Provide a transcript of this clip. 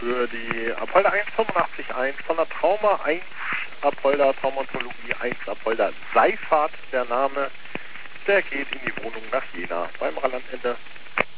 für die Apolda 185.1 von der Trauma 1 Apolda Traumatologie 1 Apolda Seifert. Der Name, der geht in die Wohnung nach Jena beim Rheinland-Ende.